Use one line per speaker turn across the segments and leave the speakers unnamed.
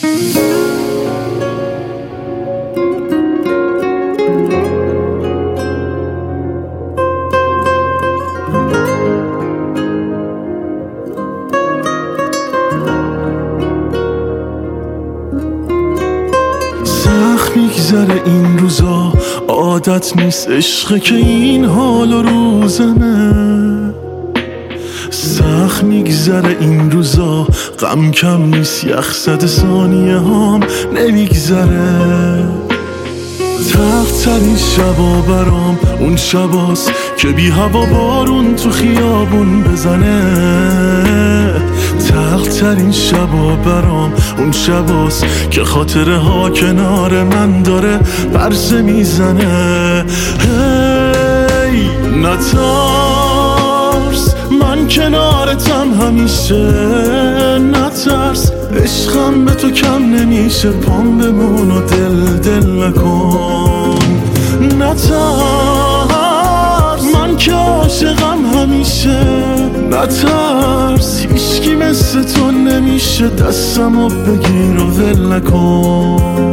میگذره این روزا، عادت نیست عشقه که این حال و روزمه. سخت میگذره این روزا، غم کم نیست، یخ زده ثانیه هام نمیگذره. تلخ ترین شبا برام اون شباست که بی هوا بارون تو خیابون بزنه. تلخ ترین شبا برام اون شباست که خاطره ها کنار من داره پرسه میزنه. هی نترس، من کنارتم همیشه، نترس، عشقم به تو کم نمیشه، پام بمون و دل نکن. نترس، من که عاشقم همیشه، نترس، هیچکی مثل تو نمیشه، دستمو بگیر و ول نکن.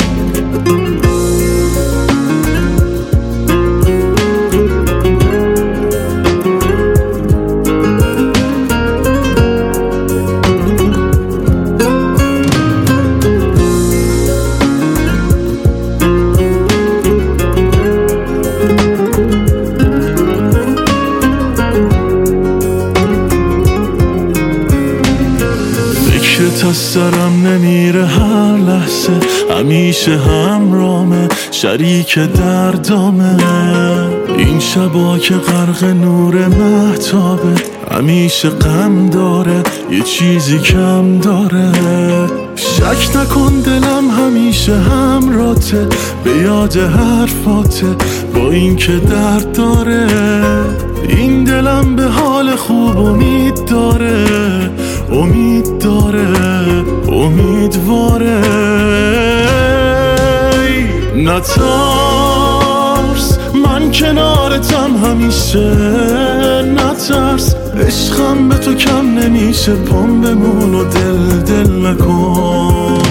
از سرم نمیره هر لحظه، همیشه همرامه، شریک دردامه. این شبا که غرق نور مهتابه، همیشه غم داره، یه چیزی کم داره. شک نکن دلم همیشه همراته، به یاد حرفاته، با این که درد داره. این دلم به حال خوب امید داره، امید داره، امیدواره. نترس، من کنارتم همیشه، نترس، عشقم به تو کم نمیشه، پام بمون و دل نکن.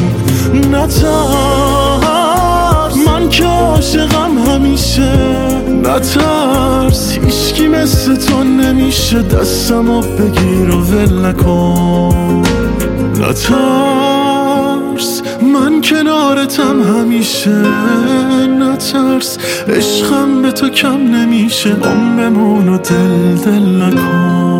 نترس، من که عاشقم همیشه، نترس، هیچکی مثل تو نمیشه، دستمو بگیر و ول نکن. نترس، من کنارتم همیشه، نترس، عشقم به تو کم نمیشه، پام بمون و دل نکن.